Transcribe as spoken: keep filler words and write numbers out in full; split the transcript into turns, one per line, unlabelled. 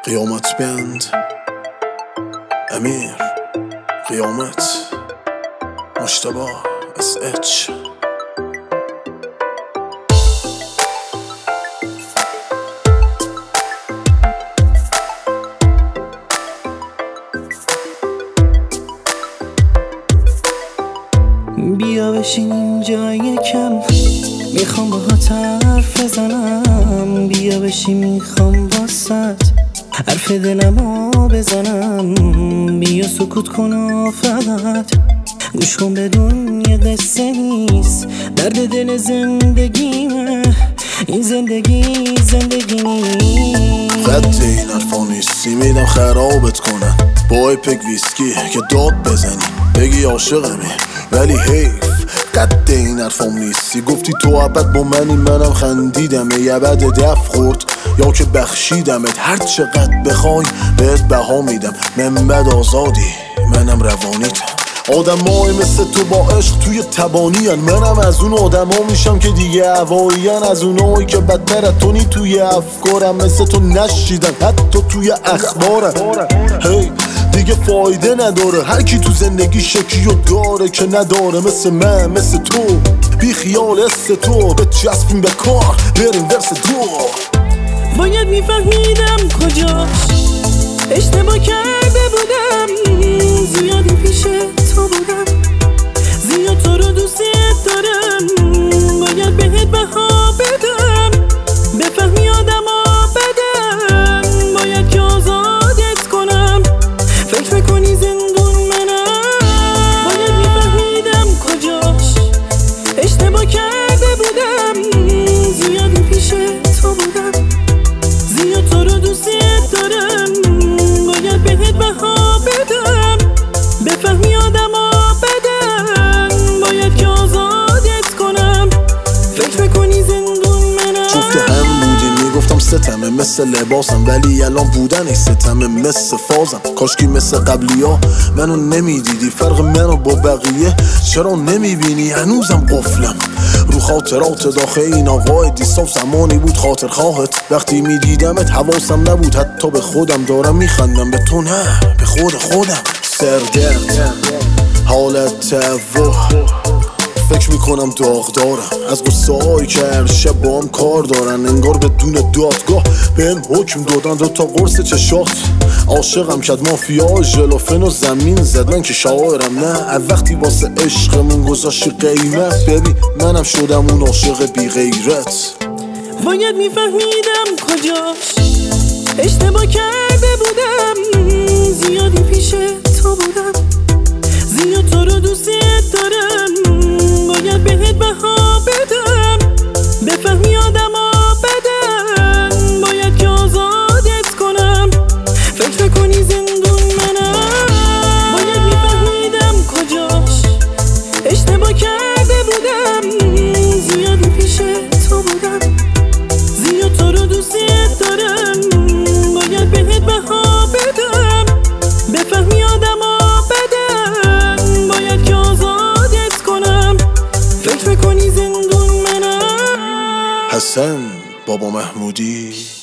قیامت بند امیر قیامت مجتبی اس اچ
بیا بشین اینجا یکم، میخوام باهات حرف بزنم. بیا بشین میخوام واسط حرف دلمو بزنم. بیا سکوت کن و فقط گوش کن، بدون یه قصه نیست، درد دل زندگیمه. این زندگی زندگی نیست.
قد این حرفا نیستی میدم خرابت کنن با ایپک ویسکی که داد بزنی بگی عاشقمی ولی حیف. قد این حرفام نیستی، گفتی تو ابد با منی، منم خندیدم ای ابد دف خورد یا که بخشیدمت. هر چقدر بخوای بهت بها میدم، من بد آزادی منم روانیتم. آدمای مثل تو با عشق توی تبانیان، منم از اون آدما میشم که دیگه هواییان. از اونایی که بدترتونی توی افکارم، مثل تو نشیدن حتی توی اخبارم. هی دیگه فایده نداره، هر کی تو زندگی شکی و داره که نداره. مثل من مثل تو بی خیال است تو، به چسبیم به کار بریم ورس دو.
باید میفهمیدم کجاش اشتباه کرده بودم. زیادی پیش تو بودم، زیاد تو رو دوست دارم. باید بهت بها بدم، بفهمی آدما بدم. باید که آزادت کنم، فکر میکنی زندون منم. باید میفهمیدم کجاش اشتباه کرده بودم. زیادی پیش تو بودم، زیاد تو رو دوست دارم. باید بهت بها بدم، بفهمی آدما بدن. باید که آزادت کنم، فکر میکنی زندون منم.
جفت هم بودیم میگفتم ستمه مثل لباسم، ولی الان بودن ای ستمه مثل فازم. کاشکی مثل قبلی ها منو نمیدیدی، فرق منو با بقیه چرا نمیبینی؟ هنوزم قفلم رو خاطرات داخل این آقای دیستاف. زمانی بود خاطر خواهت وقتی میدیدمت حواسم نبود حتی به خودم. دارم میخندم به تو نه به خود خودم. سردرد حالت و فکر میکنم داغ دارم از قصه هایی که هر شب با هم کار دارن. انگار بدون دادگاه بهم حکم دادن. دو تا قرص چشات عاشقم کرد، مافیا ژلوفن و زمین زد. من که شاعرم نه، از وقتی واسه عشقمون گذاشتی قیمت. ببین منم شدم اون عاشق بی غیرت.
باید میفهمیدم کجاش اشتباه کرده بودم. زیادی پیش تو بودم، زیاد تو رو دوست دارم. باید بهت بها بدم، بفهمی آدما بدن. باید که آزادت کنم، فکر کنی زندون منم. باید میفهمیدم کجاش اشتباه کرده بودم. زیادی پیش تو بودم، زیاد تو رو دوست دارم. باید بهت بها بدم، بفهمی آدما بدن. باید که آزادت کنم، فکر میکنی زندون منم.
حسن بابا محمودی